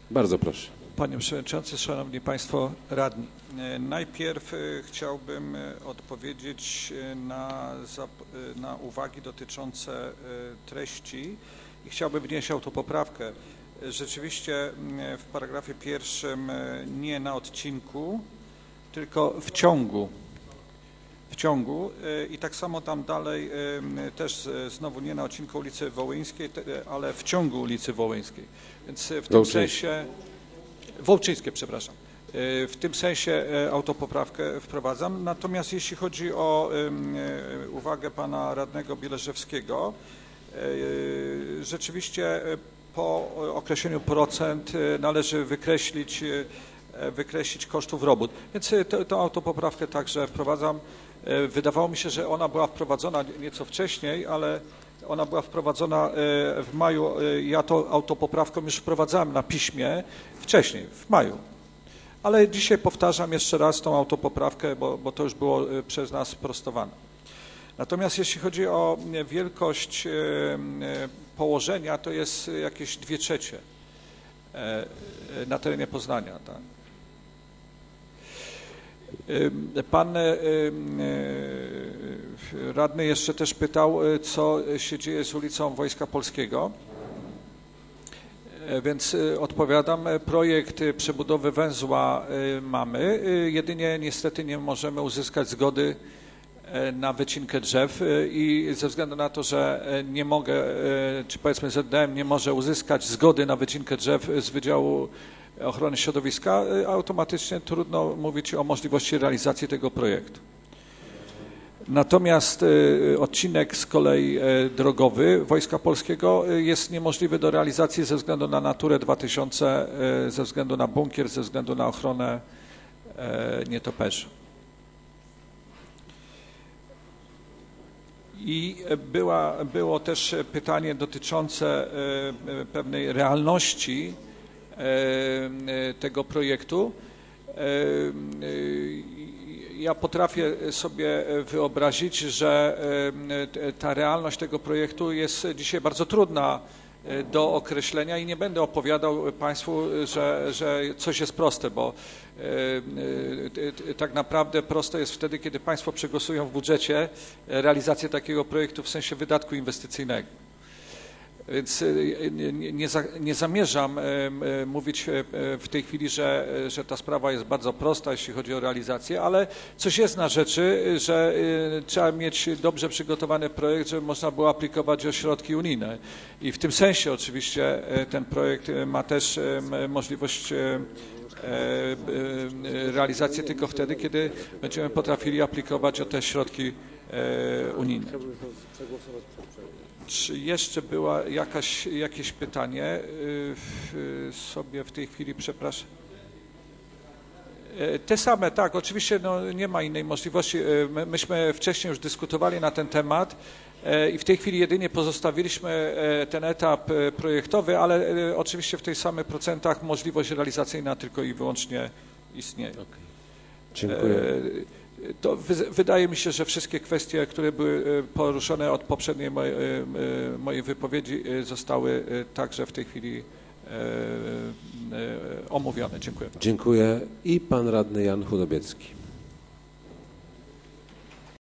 Bardzo proszę. Panie Przewodniczący, Szanowni Państwo Radni. Najpierw chciałbym odpowiedzieć na uwagi dotyczące treści i chciałbym wnieść autopoprawkę. Rzeczywiście w paragrafie pierwszym nie na odcinku, tylko w ciągu. I tak samo tam dalej też znowu nie na odcinku ulicy Wołyńskiej, ale w ciągu ulicy Wołyńskiej. Więc w tym sensie... Wołczyńskie, przepraszam. W tym sensie autopoprawkę wprowadzam. Natomiast jeśli chodzi o uwagę pana radnego Bieleżewskiego, rzeczywiście po określeniu procent należy wykreślić kosztów robót. Więc tę autopoprawkę także wprowadzam. Wydawało mi się, że ona była wprowadzona nieco wcześniej, ale ona była wprowadzona w maju. Ja to autopoprawką już wprowadzałem na piśmie wcześniej, w maju. Ale dzisiaj powtarzam jeszcze raz tą autopoprawkę, bo to już było przez nas sprostowane. Natomiast jeśli chodzi o wielkość położenia, to jest jakieś 2/3 na terenie Poznania. Tak? Pan radny jeszcze też pytał, co się dzieje z ulicą Wojska Polskiego, więc odpowiadam. Projekt przebudowy węzła mamy, jedynie niestety nie możemy uzyskać zgody na wycinkę drzew i ze względu na to, że nie mogę, czy powiedzmy ZDM nie może uzyskać zgody na wycinkę drzew z Wydziału Ochrony Środowiska, automatycznie trudno mówić o możliwości realizacji tego projektu. Natomiast odcinek z kolei drogowy Wojska Polskiego jest niemożliwy do realizacji ze względu na Naturę 2000, ze względu na bunkier, ze względu na ochronę nietoperzy. I było też pytanie dotyczące pewnej realności tego projektu. Ja potrafię sobie wyobrazić, że ta realność tego projektu jest dzisiaj bardzo trudna do określenia i nie będę opowiadał Państwu, że coś jest proste, bo tak naprawdę proste jest wtedy, kiedy Państwo przegłosują w budżecie realizację takiego projektu w sensie wydatku inwestycyjnego. Więc nie zamierzam mówić w tej chwili, że ta sprawa jest bardzo prosta, jeśli chodzi o realizację, ale coś jest na rzeczy, że trzeba mieć dobrze przygotowany projekt, żeby można było aplikować o środki unijne. I w tym sensie oczywiście ten projekt ma też możliwość realizacji tylko wtedy, kiedy będziemy potrafili aplikować o te środki unijne. Czy jeszcze było jakieś pytanie? Sobie w tej chwili, przepraszam. Te same, tak, oczywiście no, nie ma innej możliwości. Myśmy wcześniej już dyskutowali na ten temat i w tej chwili jedynie pozostawiliśmy ten etap projektowy, ale oczywiście w tych samych procentach możliwość realizacyjna tylko i wyłącznie istnieje. Okay. Dziękuję. To wydaje mi się, że wszystkie kwestie, które były poruszone od poprzedniej mojej wypowiedzi, zostały także w tej chwili omówione. Dziękuję. Dziękuję. I pan radny Jan Chudobiecki.